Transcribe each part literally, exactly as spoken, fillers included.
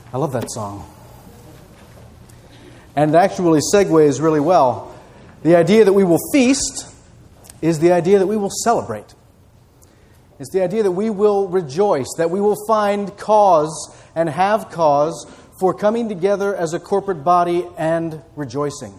I love that song. And it actually segues really well. The idea that we will feast is the idea that we will celebrate. It's the idea that we will rejoice, that we will find cause and have cause for coming together as a corporate body and rejoicing.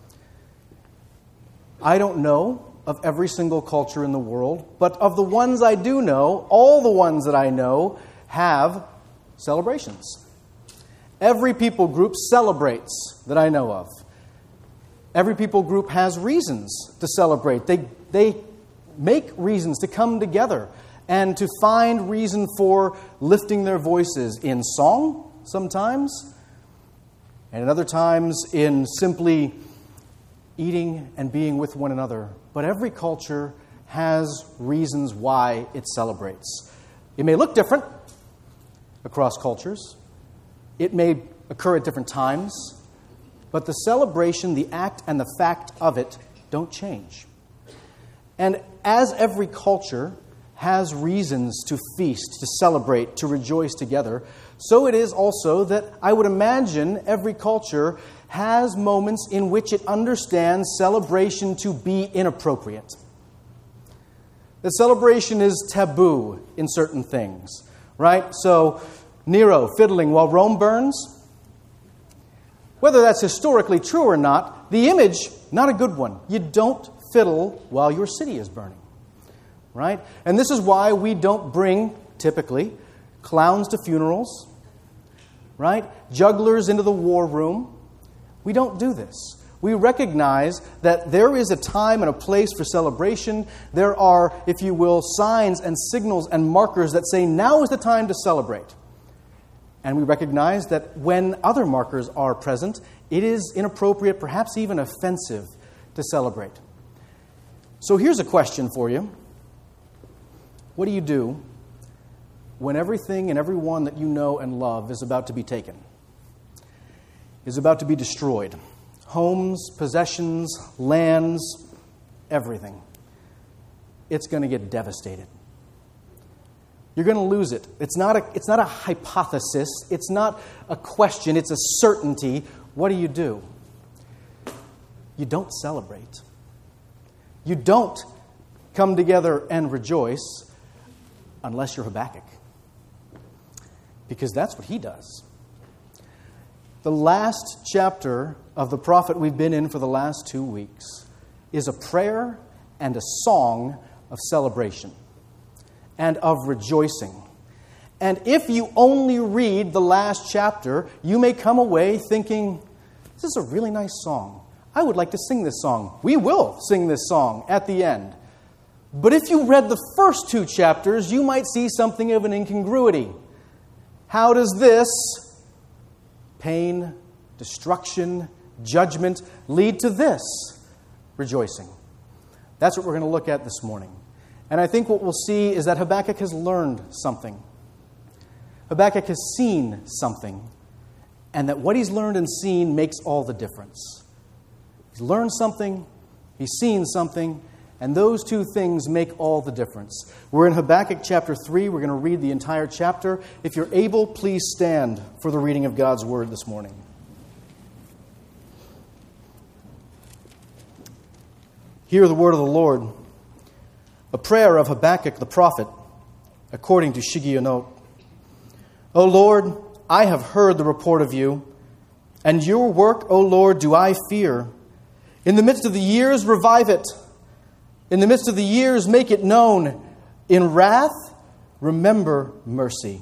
I don't know of every single culture in the world, but of the ones I do know, all the ones that I know have celebrations. Every people group celebrates that I know of. Every people group has reasons to celebrate. They, they make reasons to come together and to find reason for lifting their voices in song sometimes, and at other times in simply eating and being with one another. But every culture has reasons why it celebrates. It may look different across cultures. It may occur at different times, but the celebration, the act, and the fact of it don't change. And as every culture has reasons to feast, to celebrate, to rejoice together, so it is also that I would imagine every culture has moments in which it understands celebration to be inappropriate. That celebration is taboo in certain things, right? So Nero fiddling while Rome burns. Whether that's historically true or not, the image, not a good one. You don't fiddle while your city is burning, right? And this is why we don't bring, typically, clowns to funerals, right? Jugglers into the war room. We don't do this. We recognize that there is a time and a place for celebration. There are, if you will, signs and signals and markers that say now is the time to celebrate. And we recognize that when other markers are present, it is inappropriate, perhaps even offensive, to celebrate. So here's a question for you. What do you do when everything and everyone that you know and love is about to be taken? Is about to be destroyed? Homes, possessions, lands, everything. It's going to get devastated. You're going to lose it. It's not a, it's not a hypothesis. It's not a question. It's a certainty. What do you do? You don't celebrate. You don't come together and rejoice unless you're Habakkuk. Because that's what he does. The last chapter of the prophet we've been in for the last two weeks is a prayer and a song of celebration and of rejoicing. And if you only read the last chapter, you may come away thinking, this is a really nice song. I would like to sing this song. We will sing this song at the end. But if you read the first two chapters, you might see something of an incongruity. How does this pain, destruction, judgment lead to this rejoicing? That's what we're going to look at this morning. And I think what we'll see is that Habakkuk has learned something. Habakkuk has seen something. And that what he's learned and seen makes all the difference. He's learned something, he's seen something, and those two things make all the difference. We're in Habakkuk chapter three. We're going to read the entire chapter. If you're able, please stand for the reading of God's word this morning. Hear the word of the Lord. A prayer of Habakkuk the prophet, according to Shigionoth. O Lord, I have heard the report of you, and your work, O Lord, do I fear. In the midst of the years, revive it. In the midst of the years, make it known. In wrath, remember mercy.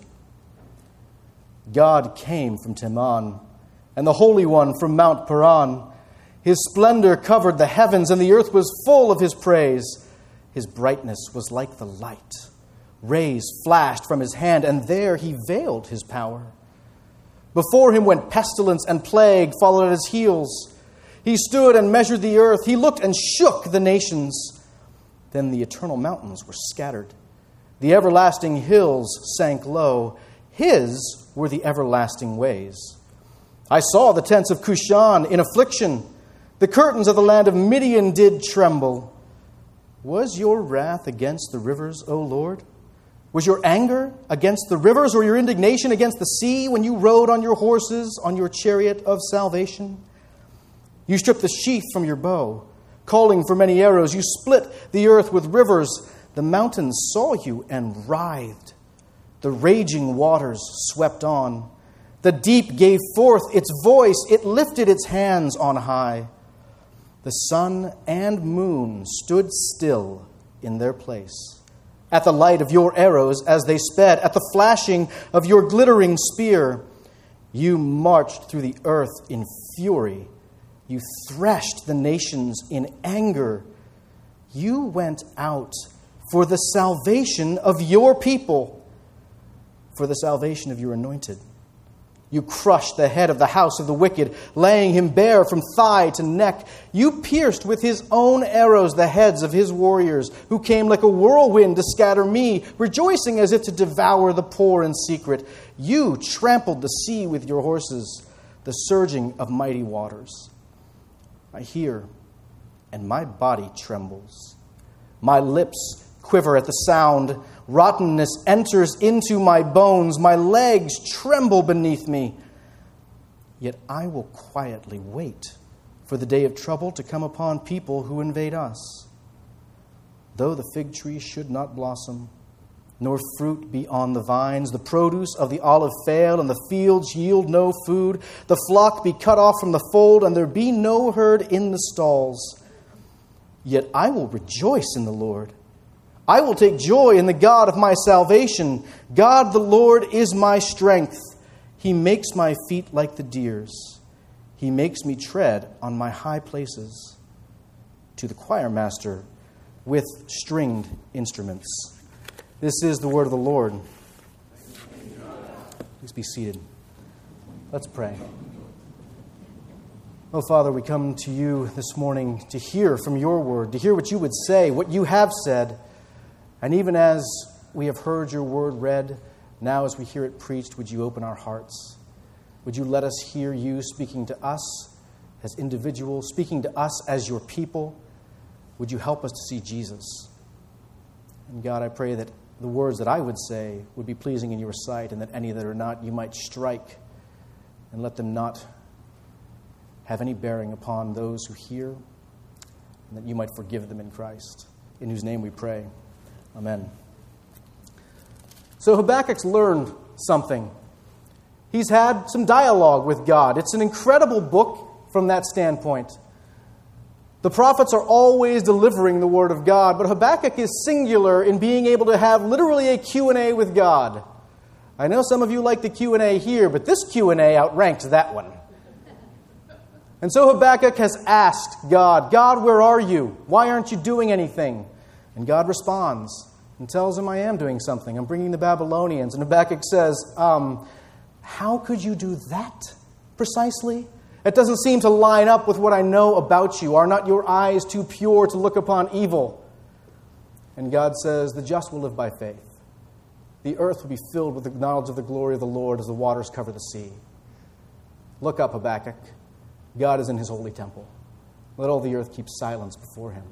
God came from Teman, and the Holy One from Mount Paran. His splendor covered the heavens, and the earth was full of his praise. His brightness was like the light. Rays flashed from his hand, and there he veiled his power. Before him went pestilence, and plague followed at his heels. He stood and measured the earth. He looked and shook the nations. Then the eternal mountains were scattered. The everlasting hills sank low. His were the everlasting ways. I saw the tents of Cushan in affliction. The curtains of the land of Midian did tremble. Was your wrath against the rivers, O Lord? Was your anger against the rivers or your indignation against the sea when you rode on your horses, on your chariot of salvation? You stripped the sheath from your bow, calling for many arrows. You split the earth with rivers. The mountains saw you and writhed. The raging waters swept on. The deep gave forth its voice. It lifted its hands on high. The sun and moon stood still in their place. At the light of your arrows as they sped, at the flashing of your glittering spear, you marched through the earth in fury. You threshed the nations in anger. You went out for the salvation of your people, for the salvation of your anointed. You crushed the head of the house of the wicked, laying him bare from thigh to neck. You pierced with his own arrows the heads of his warriors, who came like a whirlwind to scatter me, rejoicing as if to devour the poor in secret. You trampled the sea with your horses, the surging of mighty waters. I hear, and my body trembles. My lips quiver at the sound. Rottenness enters into my bones. My legs tremble beneath me. Yet I will quietly wait for the day of trouble to come upon people who invade us. Though the fig tree should not blossom, nor fruit be on the vines, the produce of the olive fail, and the fields yield no food, the flock be cut off from the fold, and there be no herd in the stalls. Yet I will rejoice in the Lord. I will take joy in the God of my salvation. God the Lord is my strength. He makes my feet like the deer's. He makes me tread on my high places. To the choir master with stringed instruments. This is the word of the Lord. Please be seated. Let's pray. Oh, Father, we come to you this morning to hear from your word, to hear what you would say, what you have said. And even as we have heard your word read, now as we hear it preached, would you open our hearts? Would you let us hear you speaking to us as individuals, speaking to us as your people? Would you help us to see Jesus? And God, I pray that the words that I would say would be pleasing in your sight, and that any that are not, you might strike and let them not have any bearing upon those who hear, and that you might forgive them in Christ, in whose name we pray. Amen. So Habakkuk's learned something. He's had some dialogue with God. It's an incredible book from that standpoint. The prophets are always delivering the word of God, but Habakkuk is singular in being able to have literally a Q and A with God. I know some of you like the Q and A here, but this Q and A outranks that one. And so Habakkuk has asked God, God, where are you? Why aren't you doing anything? And God responds and tells him, I am doing something. I'm bringing the Babylonians. And Habakkuk says, um, how could you do that precisely? It doesn't seem to line up with what I know about you. Are not your eyes too pure to look upon evil? And God says, the just will live by faith. The earth will be filled with the knowledge of the glory of the Lord as the waters cover the sea. Look up, Habakkuk. God is in his holy temple. Let all the earth keep silence before him.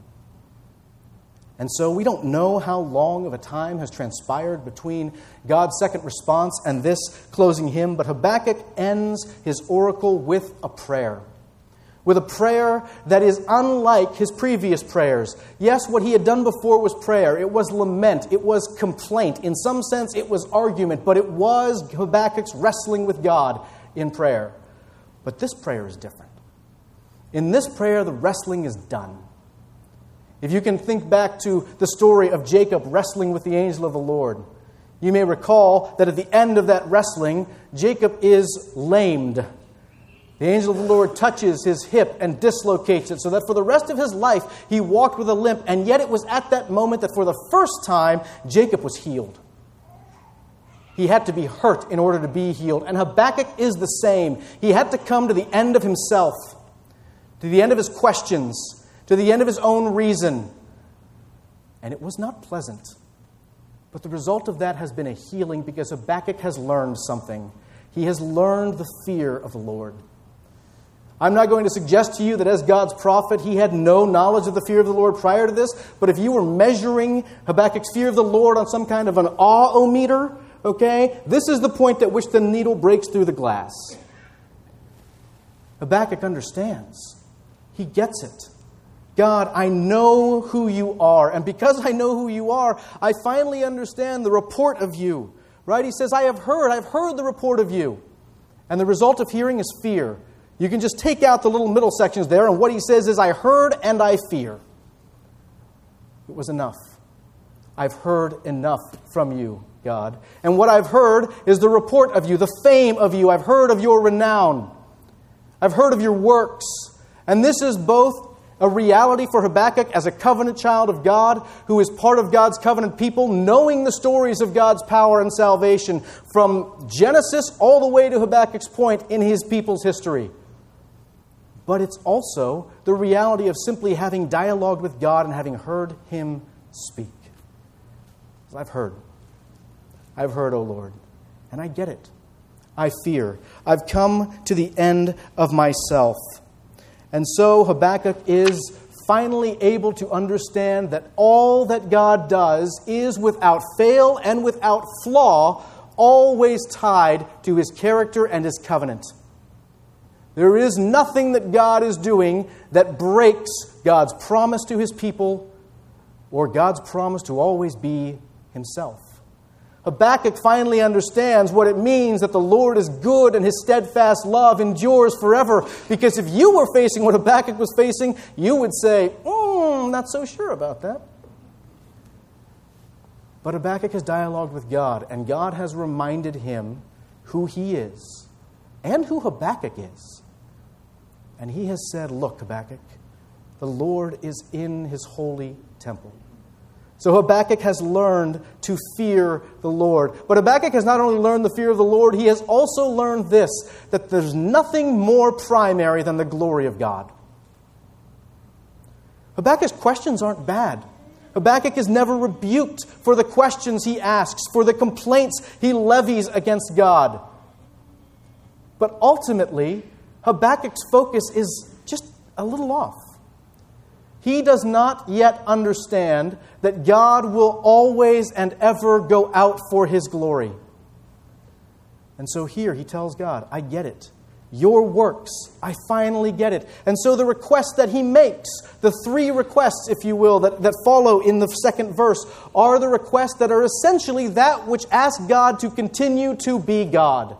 And so we don't know how long of a time has transpired between God's second response and this closing hymn, but Habakkuk ends his oracle with a prayer. With a prayer that is unlike his previous prayers. Yes, what he had done before was prayer. It was lament. It was complaint. In some sense, it was argument, but it was Habakkuk's wrestling with God in prayer. But this prayer is different. In this prayer, the wrestling is done. If you can think back to the story of Jacob wrestling with the angel of the Lord, you may recall that at the end of that wrestling, Jacob is lamed. The angel of the Lord touches his hip and dislocates it, so that for the rest of his life, he walked with a limp, and yet it was at that moment that for the first time, Jacob was healed. He had to be hurt in order to be healed, and Habakkuk is the same. He had to come to the end of himself, to the end of his questions, to the end of his own reason. And it was not pleasant. But the result of that has been a healing because Habakkuk has learned something. He has learned the fear of the Lord. I'm not going to suggest to you that as God's prophet, he had no knowledge of the fear of the Lord prior to this, but if you were measuring Habakkuk's fear of the Lord on some kind of an awe-o-meter, okay, this is the point at which the needle breaks through the glass. Habakkuk understands. He gets it. God, I know who you are, and because I know who you are, I finally understand the report of you. Right? He says, I have heard, I've heard the report of you. And the result of hearing is fear. You can just take out the little middle sections there, and what he says is, I heard and I fear. It was enough. I've heard enough from you, God. And what I've heard is the report of you, the fame of you. I've heard of your renown. I've heard of your works. And this is both a reality for Habakkuk as a covenant child of God, who is part of God's covenant people, knowing the stories of God's power and salvation from Genesis all the way to Habakkuk's point in his people's history. But it's also the reality of simply having dialogued with God and having heard him speak. I've heard. I've heard, O Lord, and I get it. I fear. I've come to the end of myself. And so Habakkuk is finally able to understand that all that God does is without fail and without flaw, always tied to his character and his covenant. There is nothing that God is doing that breaks God's promise to his people or God's promise to always be himself. Habakkuk finally understands what it means that the Lord is good and his steadfast love endures forever. Because if you were facing what Habakkuk was facing, you would say, mm, not so sure about that. But Habakkuk has dialogued with God, and God has reminded him who he is and who Habakkuk is. And he has said, look, Habakkuk, the Lord is in his holy temple. So Habakkuk has learned to fear the Lord. But Habakkuk has not only learned the fear of the Lord, he has also learned this, that there's nothing more primary than the glory of God. Habakkuk's questions aren't bad. Habakkuk is never rebuked for the questions he asks, for the complaints he levies against God. But ultimately, Habakkuk's focus is just a little off. He does not yet understand that God will always and ever go out for his glory. And so here he tells God, I get it. Your works, I finally get it. And so the request that he makes, the three requests, if you will, that, that follow in the second verse, are the requests that are essentially that which ask God to continue to be God.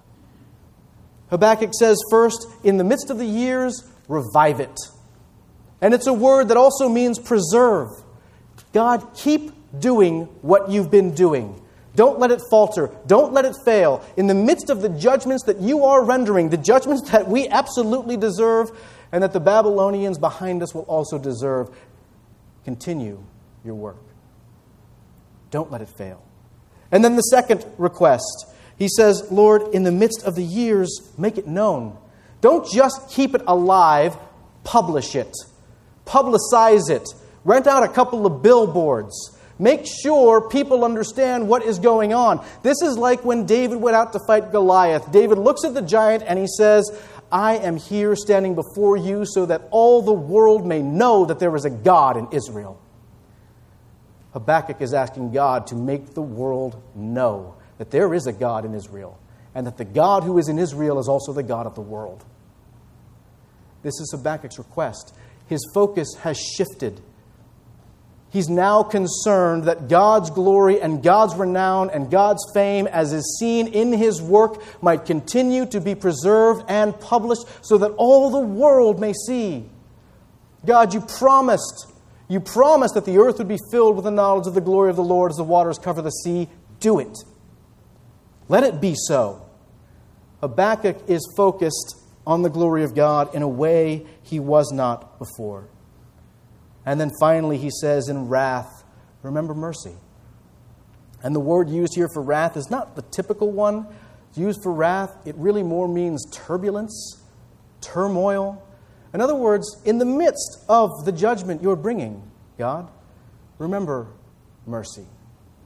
Habakkuk says first, in the midst of the years, revive it. And it's a word that also means preserve. God, keep doing what you've been doing. Don't let it falter. Don't let it fail. In the midst of the judgments that you are rendering, the judgments that we absolutely deserve and that the Babylonians behind us will also deserve, continue your work. Don't let it fail. And then the second request, he says, Lord, in the midst of the years, make it known. Don't just keep it alive, publish it. Publicize it. Rent out a couple of billboards. Make sure people understand what is going on. This is like when David went out to fight Goliath. David looks at the giant and he says, I am here standing before you so that all the world may know that there is a God in Israel. Habakkuk is asking God to make the world know that there is a God in Israel and that the God who is in Israel is also the God of the world. This is Habakkuk's request. His focus has shifted. He's now concerned that God's glory and God's renown and God's fame, as is seen in his work, might continue to be preserved and published so that all the world may see. God, you promised, you promised that the earth would be filled with the knowledge of the glory of the Lord as the waters cover the sea. Do it. Let it be so. Habakkuk is focused on the glory of God in a way he was not before. And then finally he says in wrath, remember mercy. And the word used here for wrath is not the typical one. Used for wrath, it really more means turbulence, turmoil. In other words, in the midst of the judgment you're bringing, God, remember mercy.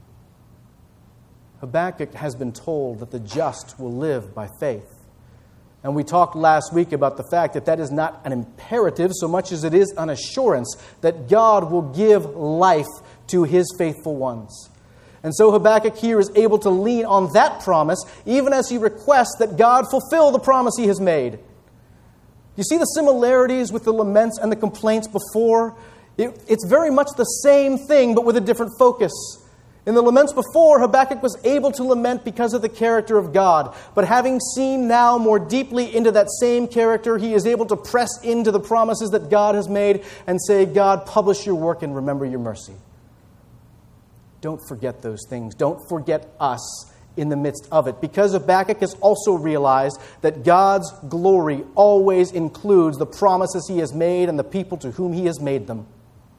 Habakkuk has been told that the just will live by faith. And we talked last week about the fact that that is not an imperative so much as it is an assurance that God will give life to His faithful ones. And so Habakkuk here is able to lean on that promise even as he requests that God fulfill the promise he has made. You see the similarities with the laments and the complaints before? It, it's very much the same thing but with a different focus. In the laments before, Habakkuk was able to lament because of the character of God. But having seen now more deeply into that same character, he is able to press into the promises that God has made and say, God, publish your work and remember your mercy. Don't forget those things. Don't forget us in the midst of it. Because Habakkuk has also realized that God's glory always includes the promises He has made and the people to whom He has made them.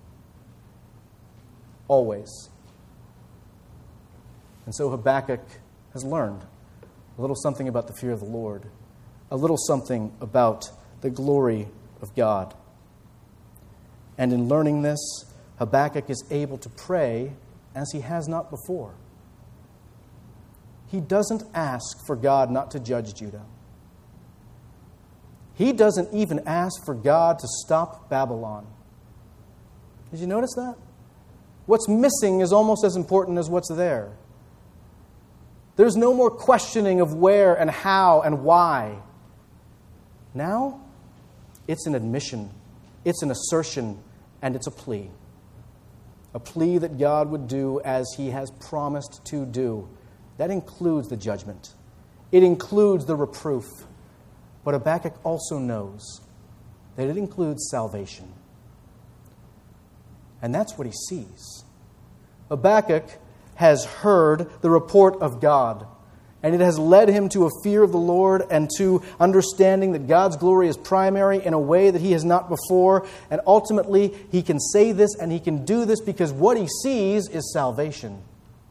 Always. And so Habakkuk has learned a little something about the fear of the Lord, a little something about the glory of God. And in learning this, Habakkuk is able to pray as he has not before. He doesn't ask for God not to judge Judah. He doesn't even ask for God to stop Babylon. Did you notice that? What's missing is almost as important as what's there. There's no more questioning of where and how and why. Now, it's an admission, it's an assertion, and it's a plea. A plea that God would do as He has promised to do. That includes the judgment. It includes the reproof. But Habakkuk also knows that it includes salvation. And that's what he sees. Habakkuk has heard the report of God, and it has led him to a fear of the Lord and to understanding that God's glory is primary in a way that he has not before. And ultimately, he can say this and he can do this because what he sees is salvation.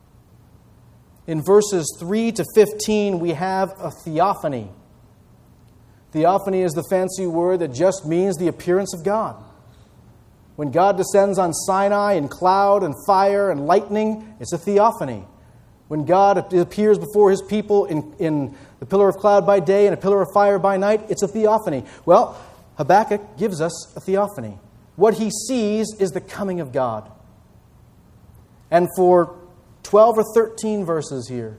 In verses three to fifteen, we have a theophany. Theophany is the fancy word that just means the appearance of God. When God descends on Sinai in cloud and fire and lightning, it's a theophany. When God appears before His people in, in the pillar of cloud by day and a pillar of fire by night, it's a theophany. Well, Habakkuk gives us a theophany. What he sees is the coming of God. And for twelve or thirteen verses here,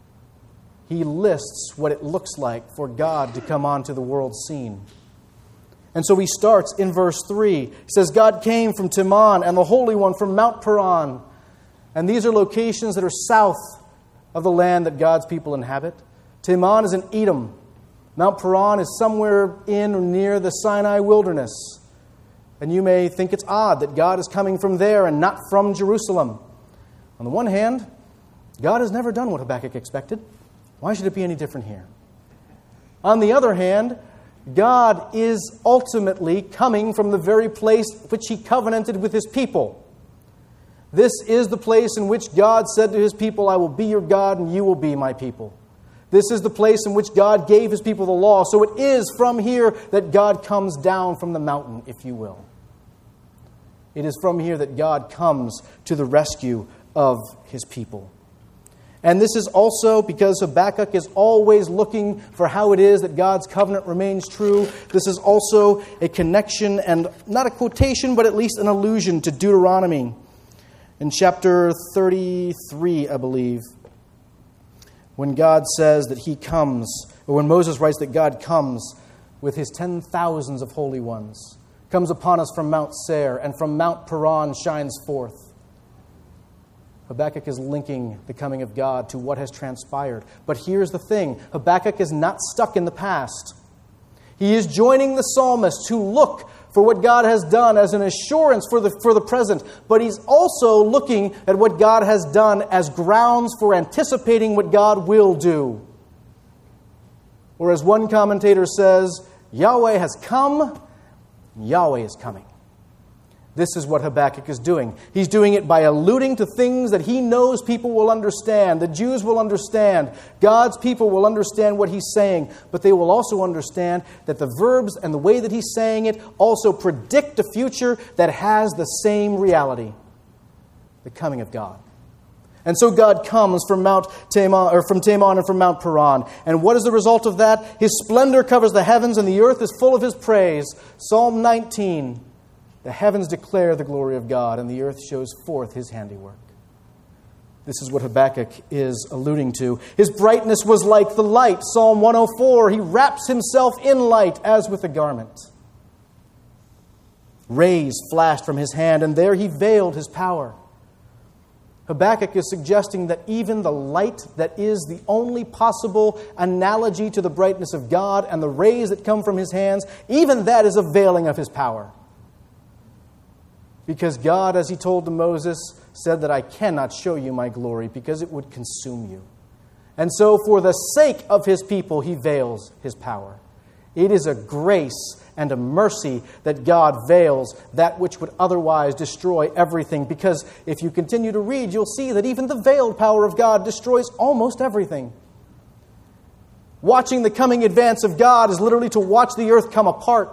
he lists what it looks like for God to come onto the world scene. And so he starts in verse three. He says, God came from Teman and the Holy One from Mount Paran. And these are locations that are south of the land that God's people inhabit. Teman is in Edom. Mount Paran is somewhere in or near the Sinai wilderness. And you may think it's odd that God is coming from there and not from Jerusalem. On the one hand, God has never done what Habakkuk expected. Why should it be any different here? On the other hand, God is ultimately coming from the very place which He covenanted with His people. This is the place in which God said to His people, I will be your God and you will be my people. This is the place in which God gave His people the law. So it is from here that God comes down from the mountain, if you will. It is from here that God comes to the rescue of His people. And this is also because Habakkuk is always looking for how it is that God's covenant remains true. This is also a connection and not a quotation, but at least an allusion to Deuteronomy. In chapter thirty-three, I believe, when God says that He comes, or when Moses writes that God comes with His ten thousands of holy ones, comes upon us from Mount Seir, and from Mount Paran shines forth. Habakkuk is linking the coming of God to what has transpired. But here's the thing. Habakkuk is not stuck in the past. He is joining the psalmists who look for what God has done as an assurance for the, for the present. But he's also looking at what God has done as grounds for anticipating what God will do. Or as one commentator says, Yahweh has come, Yahweh is coming. This is what Habakkuk is doing. He's doing it by alluding to things that he knows people will understand. The Jews will understand. God's people will understand what he's saying. But they will also understand that the verbs and the way that he's saying it also predict a future that has the same reality. The coming of God. And so God comes from Mount Teman, or from Teman and from Mount Paran. And what is the result of that? His splendor covers the heavens, and the earth is full of His praise. Psalm nineteen, the heavens declare the glory of God, and the earth shows forth His handiwork. This is what Habakkuk is alluding to. His brightness was like the light. Psalm one oh four, he wraps himself in light as with a garment. Rays flashed from his hand, and there he veiled his power. Habakkuk is suggesting that even the light that is the only possible analogy to the brightness of God and the rays that come from His hands, even that is a veiling of His power. Because God, as He told to Moses, said that I cannot show you my glory because it would consume you. And so for the sake of His people, He veils His power. It is a grace and a mercy that God veils that which would otherwise destroy everything. Because if you continue to read, you'll see that even the veiled power of God destroys almost everything. Watching the coming advance of God is literally to watch the earth come apart.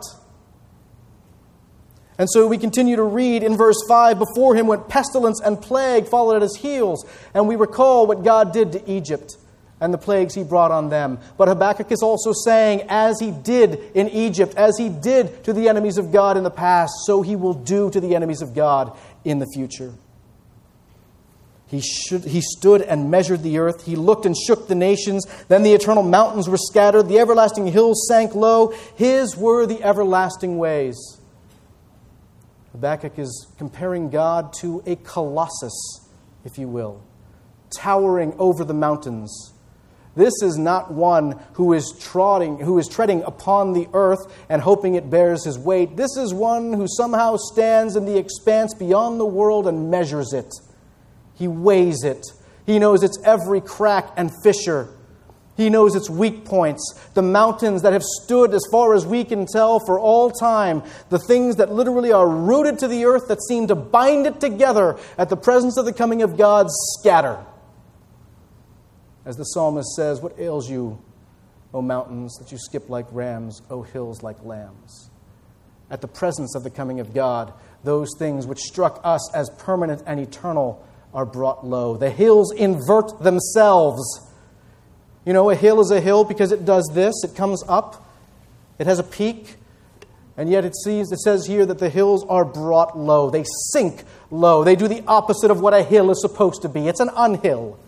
And so we continue to read in verse five, before Him went pestilence and plague followed at His heels. And we recall what God did to Egypt and the plagues He brought on them. But Habakkuk is also saying, as He did in Egypt, as He did to the enemies of God in the past, so He will do to the enemies of God in the future. He, should, he stood and measured the earth. He looked and shook the nations. Then the eternal mountains were scattered. The everlasting hills sank low. His were the everlasting ways. Habakkuk is comparing God to a colossus, if you will, towering over the mountains. This is not one who is trotting, who is treading upon the earth and hoping it bears his weight. This is one who somehow stands in the expanse beyond the world and measures it. He weighs it. He knows its every crack and fissure. He knows its weak points, the mountains that have stood as far as we can tell for all time, the things that literally are rooted to the earth that seem to bind it together at the presence of the coming of God, scatter. As the psalmist says, what ails you, O mountains, that you skip like rams, O hills like lambs? At the presence of the coming of God, those things which struck us as permanent and eternal are brought low. The hills invert themselves. You know, a hill is a hill because it does this. It comes up. It has a peak. And yet it sees, it says here that the hills are brought low. They sink low. They do the opposite of what a hill is supposed to be. It's an unhill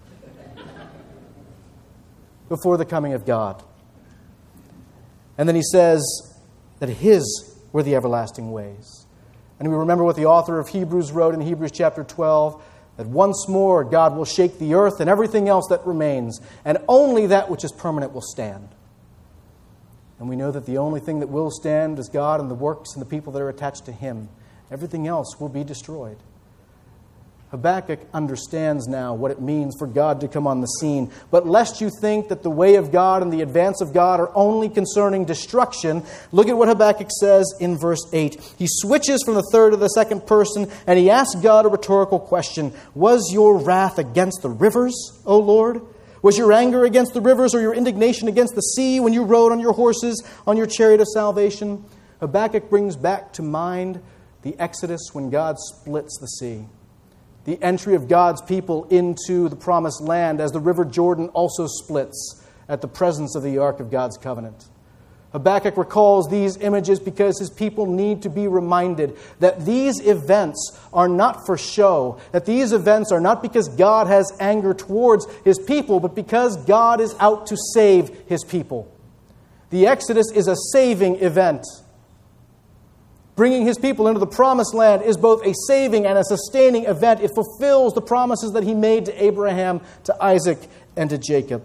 before the coming of God. And then he says that His were the everlasting ways. And we remember what the author of Hebrews wrote in Hebrews chapter twelve, that once more God will shake the earth and everything else that remains, and only that which is permanent will stand. And we know that the only thing that will stand is God and the works and the people that are attached to Him. Everything else will be destroyed. Habakkuk understands now what it means for God to come on the scene. But lest you think that the way of God and the advance of God are only concerning destruction, look at what Habakkuk says in verse eight. He switches from the third to the second person, and he asks God a rhetorical question. Was your wrath against the rivers, O Lord? Was your anger against the rivers, or your indignation against the sea when you rode on your horses, on your chariot of salvation? Habakkuk brings back to mind the Exodus when God splits the sea. The entry of God's people into the promised land as the river Jordan also splits at the presence of the Ark of God's covenant. Habakkuk recalls these images because his people need to be reminded that these events are not for show, that these events are not because God has anger towards His people, but because God is out to save His people. The Exodus is a saving event. Bringing His people into the promised land is both a saving and a sustaining event. It fulfills the promises that He made to Abraham, to Isaac, and to Jacob.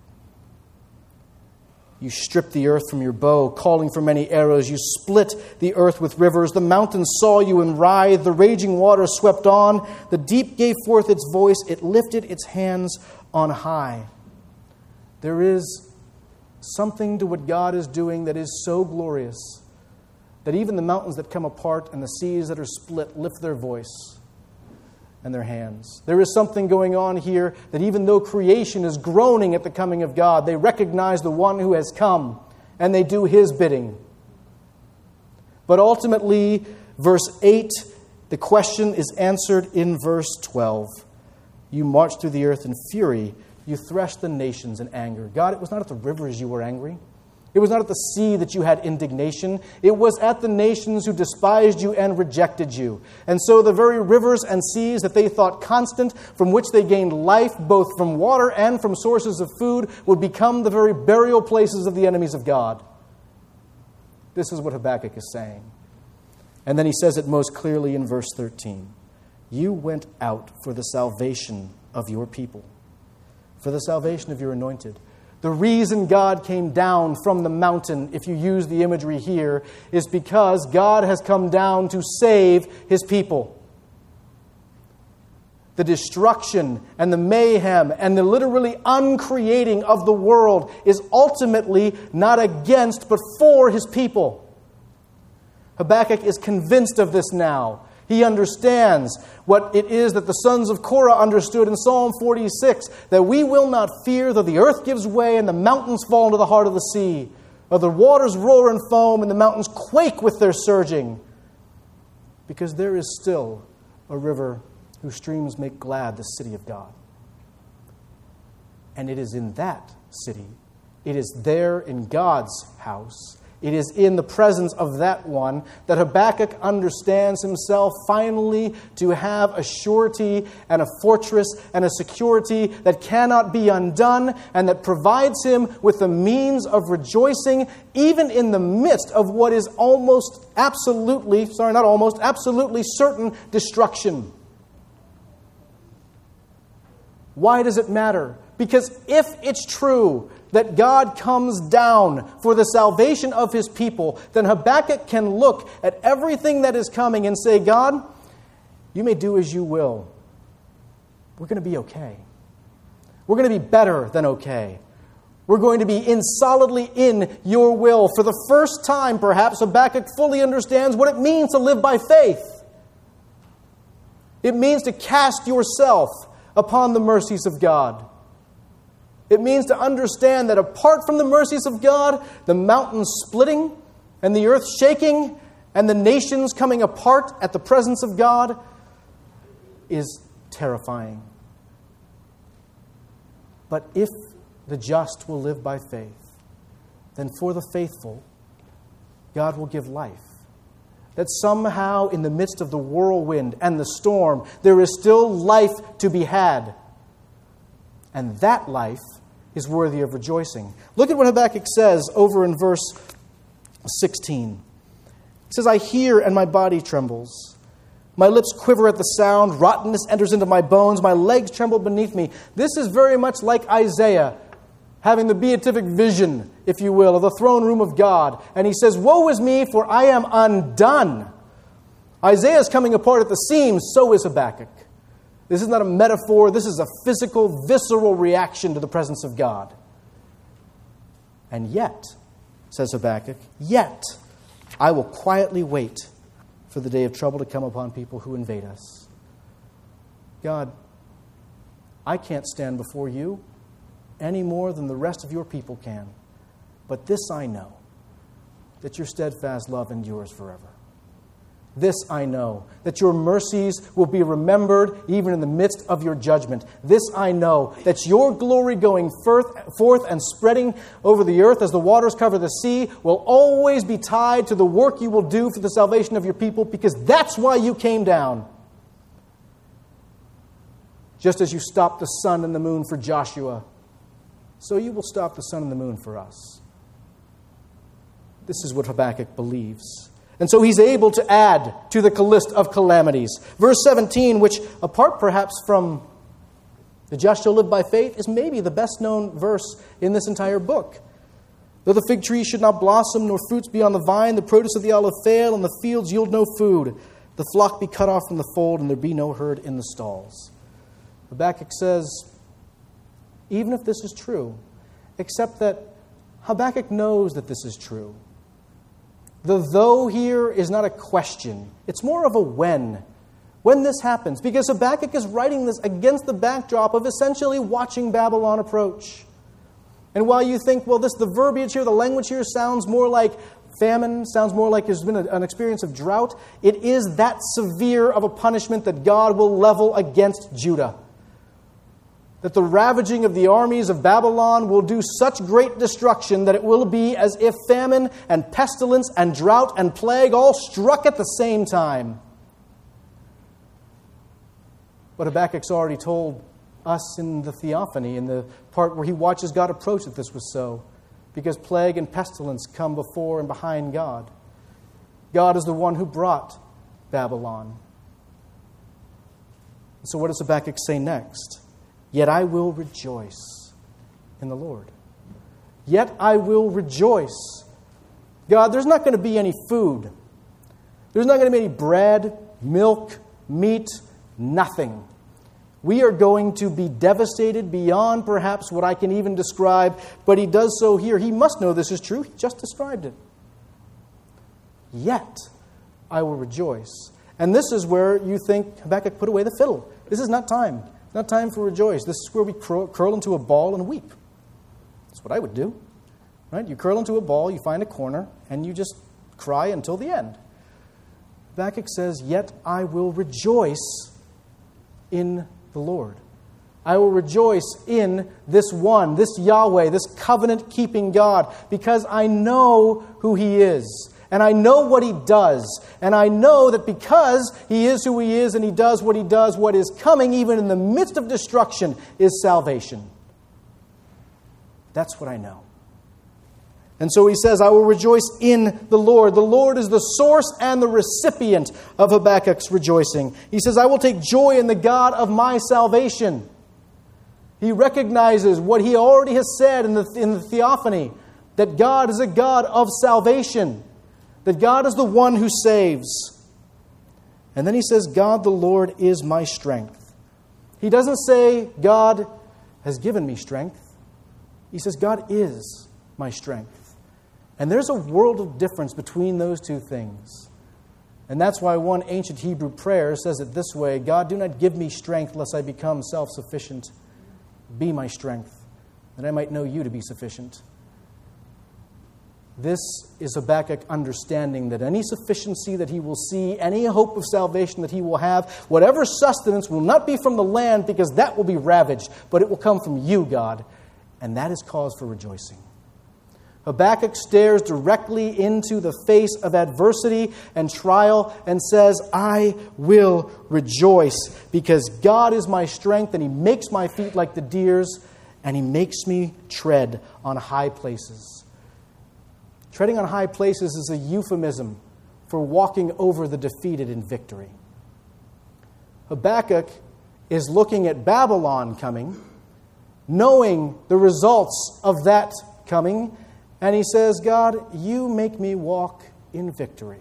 You strip the earth from your bow, calling for many arrows. You split the earth with rivers. The mountains saw you and writhed. The raging waters swept on. The deep gave forth its voice. It lifted its hands on high. There is something to what God is doing that is so glorious that even the mountains that come apart and the seas that are split lift their voice and their hands. There is something going on here that even though creation is groaning at the coming of God, they recognize the one who has come and they do His bidding. But ultimately, verse eight, the question is answered in verse twelve. You marched through the earth in fury. You threshed the nations in anger. God, it was not at the rivers you were angry. It was not at the sea that you had indignation. It was at the nations who despised you and rejected you. And so the very rivers and seas that they thought constant, from which they gained life, both from water and from sources of food, would become the very burial places of the enemies of God. This is what Habakkuk is saying. And then he says it most clearly in verse thirteen. You went out for the salvation of your people, for the salvation of your anointed. The reason God came down from the mountain, if you use the imagery here, is because God has come down to save His people. The destruction and the mayhem and the literally uncreating of the world is ultimately not against but for His people. Habakkuk is convinced of this now. He understands what it is that the sons of Korah understood in Psalm forty-six, that we will not fear though the earth gives way and the mountains fall into the heart of the sea, or the waters roar and foam and the mountains quake with their surging, because there is still a river whose streams make glad the city of God. And it is in that city, it is there in God's house, it is in the presence of that one that Habakkuk understands himself finally to have a surety and a fortress and a security that cannot be undone, and that provides him with the means of rejoicing even in the midst of what is almost absolutely, sorry, not almost, absolutely certain destruction. Why does it matter? Because if it's true that God comes down for the salvation of His people, then Habakkuk can look at everything that is coming and say, God, you may do as you will. We're going to be okay. We're going to be better than okay. We're going to be in solidly in your will. For the first time, perhaps, Habakkuk fully understands what it means to live by faith. It means to cast yourself upon the mercies of God. It means to understand that apart from the mercies of God, the mountains splitting and the earth shaking and the nations coming apart at the presence of God is terrifying. But if the just will live by faith, then for the faithful, God will give life. That somehow in the midst of the whirlwind and the storm, there is still life to be had. And that life is worthy of rejoicing. Look at what Habakkuk says over in verse sixteen. He says, I hear and my body trembles. My lips quiver at the sound. Rottenness enters into my bones. My legs tremble beneath me. This is very much like Isaiah having the beatific vision, if you will, of the throne room of God. And he says, woe is me, for I am undone. Isaiah is coming apart at the seams, so is Habakkuk. This is not a metaphor. This is a physical, visceral reaction to the presence of God. And yet, says Habakkuk, yet I will quietly wait for the day of trouble to come upon people who invade us. God, I can't stand before you any more than the rest of your people can. But this I know, that your steadfast love endures forever. This I know, that your mercies will be remembered even in the midst of your judgment. This I know, that your glory going forth and spreading over the earth as the waters cover the sea will always be tied to the work you will do for the salvation of your people, because that's why you came down. Just as you stopped the sun and the moon for Joshua, so you will stop the sun and the moon for us. This is what Habakkuk believes. And so he's able to add to the list of calamities. Verse seventeen, which, apart perhaps from the just shall live by faith, is maybe the best known verse in this entire book. Though the fig tree should not blossom, nor fruits be on the vine, the produce of the olive fail, and the fields yield no food, the flock be cut off from the fold, and there be no herd in the stalls. Habakkuk says, even if this is true, except that Habakkuk knows that this is true. The though here is not a question. It's more of a when. When this happens. Because Habakkuk is writing this against the backdrop of essentially watching Babylon approach. And while you think, well, this the verbiage here, the language here sounds more like famine, sounds more like there's been a, an experience of drought, it is that severe of a punishment that God will level against Judah. that the ravaging of the armies of Babylon will do such great destruction that it will be as if famine and pestilence and drought and plague all struck at the same time. But Habakkuk's already told us in the theophany, in the part where he watches God approach, that this was so, because plague and pestilence come before and behind God. God is the one who brought Babylon. So what does Habakkuk say next? Yet I will rejoice in the Lord. Yet I will rejoice. God, there's not going to be any food. There's not going to be any bread, milk, meat, nothing. We are going to be devastated beyond perhaps what I can even describe, but he does so here. He must know this is true. He just described it. Yet I will rejoice. And this is where you think Habakkuk put away the fiddle. This is not time. It's not time for rejoice. This is where we curl into a ball and weep. That's what I would do. Right? You curl into a ball, you find a corner, and you just cry until the end. Habakkuk says, yet I will rejoice in the Lord. I will rejoice in this one, this Yahweh, this covenant-keeping God, because I know who He is. And I know what He does. And I know that because He is who He is and He does what He does, what is coming, even in the midst of destruction, is salvation. That's what I know. And so he says, I will rejoice in the Lord. The Lord is the source and the recipient of Habakkuk's rejoicing. He says, I will take joy in the God of my salvation. He recognizes what he already has said in the, in the theophany, that God is a God of salvation, that God is the one who saves. And then he says, God the Lord is my strength. He doesn't say, God has given me strength. He says, God is my strength. And there's a world of difference between those two things. And that's why one ancient Hebrew prayer says it this way, God, do not give me strength lest I become self-sufficient. Be my strength, that I might know you to be sufficient. This is Habakkuk understanding that any sufficiency that he will see, any hope of salvation that he will have, whatever sustenance will not be from the land because that will be ravaged, but it will come from you, God. And that is cause for rejoicing. Habakkuk stares directly into the face of adversity and trial and says, I will rejoice because God is my strength and He makes my feet like the deer's and He makes me tread on high places. Treading on high places is a euphemism for walking over the defeated in victory. Habakkuk is looking at Babylon coming, knowing the results of that coming, and he says, God, you make me walk in victory.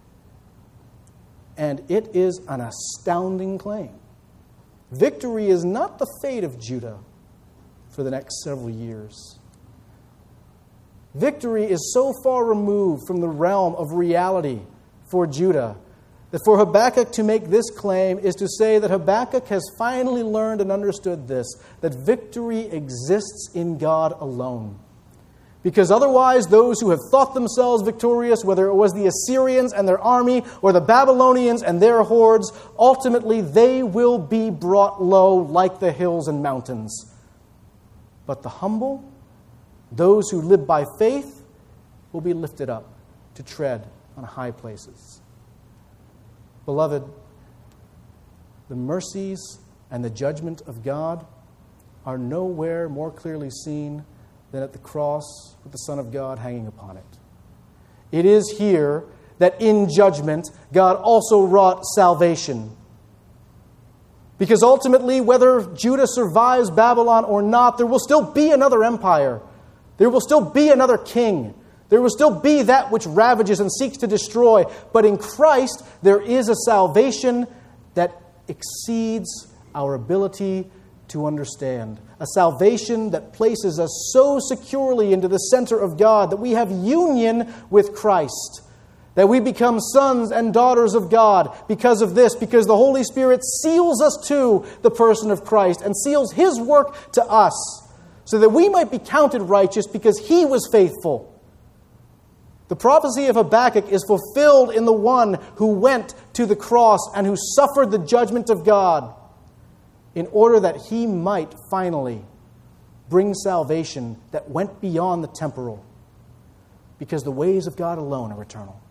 And it is an astounding claim. Victory is not the fate of Judah for the next several years. Victory is so far removed from the realm of reality for Judah that for Habakkuk to make this claim is to say that Habakkuk has finally learned and understood this, that victory exists in God alone. Because otherwise, those who have thought themselves victorious, whether it was the Assyrians and their army or the Babylonians and their hordes, ultimately they will be brought low like the hills and mountains. But the humble, those who live by faith, will be lifted up to tread on high places. Beloved, the mercies and the judgment of God are nowhere more clearly seen than at the cross with the Son of God hanging upon it. It is here that in judgment, God also wrought salvation. Because ultimately, whether Judah survives Babylon or not, there will still be another empire. There will still be another king. There will still be that which ravages and seeks to destroy. But in Christ, there is a salvation that exceeds our ability to understand. A salvation that places us so securely into the center of God that we have union with Christ. That we become sons and daughters of God because of this, because the Holy Spirit seals us to the person of Christ and seals His work to us so that we might be counted righteous because He was faithful. The prophecy of Habakkuk is fulfilled in the one who went to the cross and who suffered the judgment of God. in order that he might finally bring salvation that went beyond the temporal, because the ways of God alone are eternal.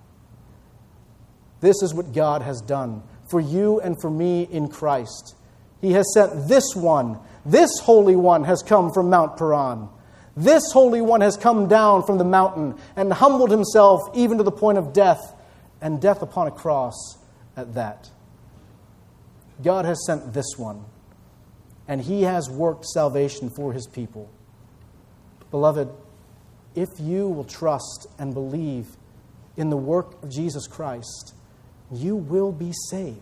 This is what God has done for you and for me in Christ. He has sent this one, this Holy One has come from Mount Paran. This Holy One has come down from the mountain and humbled himself even to the point of death, and death upon a cross at that. God has sent this one, and he has worked salvation for his people. Beloved, if you will trust and believe in the work of Jesus Christ, you will be saved.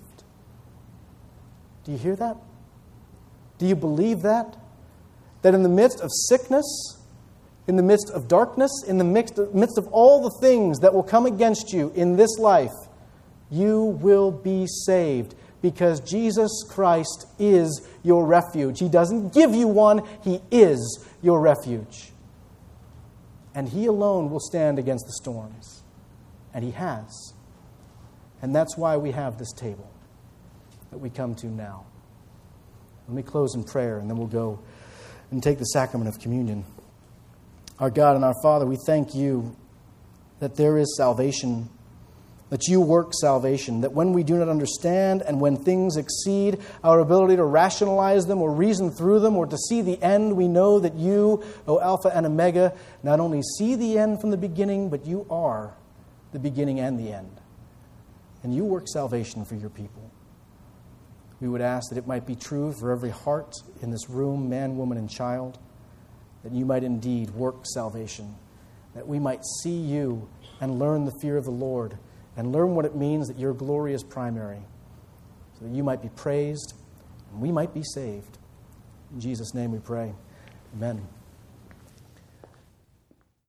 Do you hear that? Do you believe that? That in the midst of sickness, in the midst of darkness, in the midst of all the things that will come against you in this life, you will be saved because Jesus Christ is your refuge. He doesn't give you one, he is your refuge. And he alone will stand against the storms. And he has. And that's why we have this table that we come to now. Let me close in prayer, and then we'll go and take the sacrament of communion. Our God and our Father, we thank you that there is salvation, that you work salvation, that when we do not understand and when things exceed our ability to rationalize them or reason through them or to see the end, we know that you, O Alpha and Omega, not only see the end from the beginning, but you are the beginning and the end. And you work salvation for your people. We would ask that it might be true for every heart in this room, man, woman, and child, that you might indeed work salvation, that we might see you and learn the fear of the Lord and learn what it means that your glory is primary, so that you might be praised and we might be saved. In Jesus' name we pray. Amen.